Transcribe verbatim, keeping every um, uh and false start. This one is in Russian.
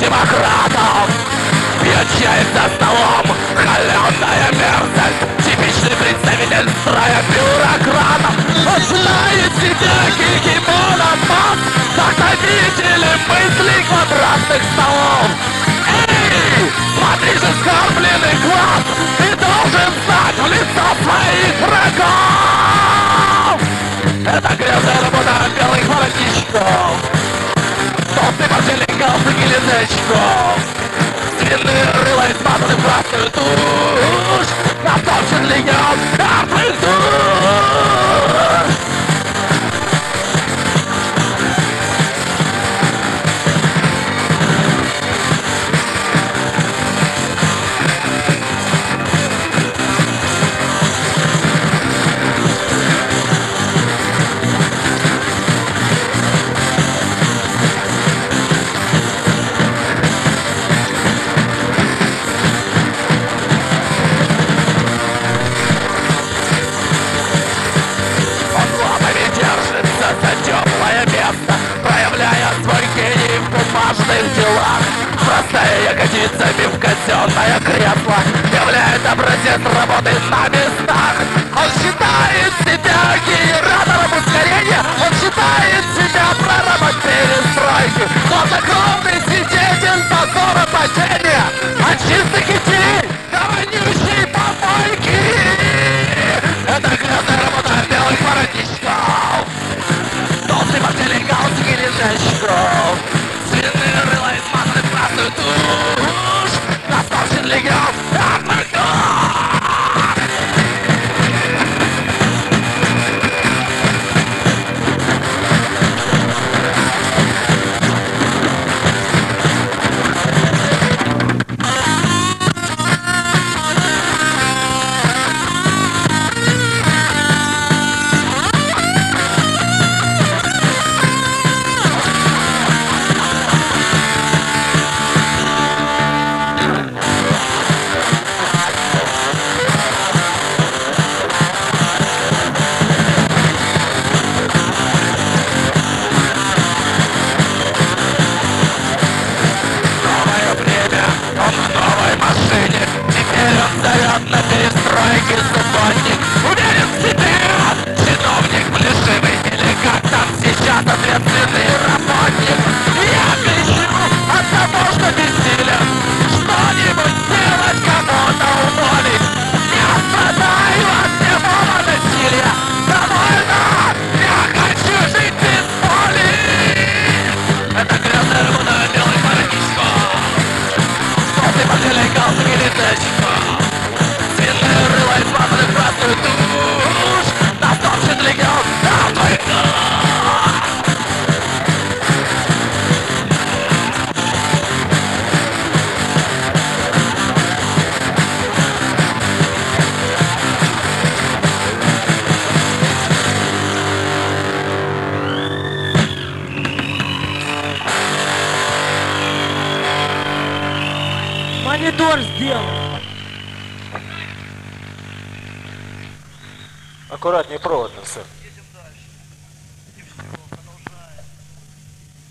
демократов. Пьет чай за столом, холеная мерзость, типичный представитель строя бюрократов. Он знает себя гегемоном масс, вдохновители мыслей квадратных столов. Эй, смотри же, скорбленный глаз, ты должен знать в лицо своих врагов. Это грязная работа белых воротничков, толстый портфельный галстук или значков, длинные рыла измазаны в красную тушь, натопчен легион мертвых душ. Проявляя свой гений в бумажных делах, бросая ягодицами в казенное кресло, являет образец работы на местах. Он считает себя генератором ускорения, он считает себя прорабом перестройки, хладнокровный свидетель позора падения, от чистых идей до вонючей помойки. Это грязная работа белых воротничков, толстый портфельный галстук или значков, длинные рыла измазаны в красную тушь, натопчен легион мертвых душ. На перестройке субботник, уверен в себе, чиновник плешивый или как там сейчас ответственный работник. Я кричу от того, что бессилен что-нибудь сделать, кого-то уволить. Я страдаю от прямого насилия, довольно, я хочу жить без боли. Это грязная работа белых воротничков, толстый портфельный галстук или значков, рыла измазаны в красную тушь, натопчен легион мертвых душ. Монитор сделал. Аккуратнее провод, сэр.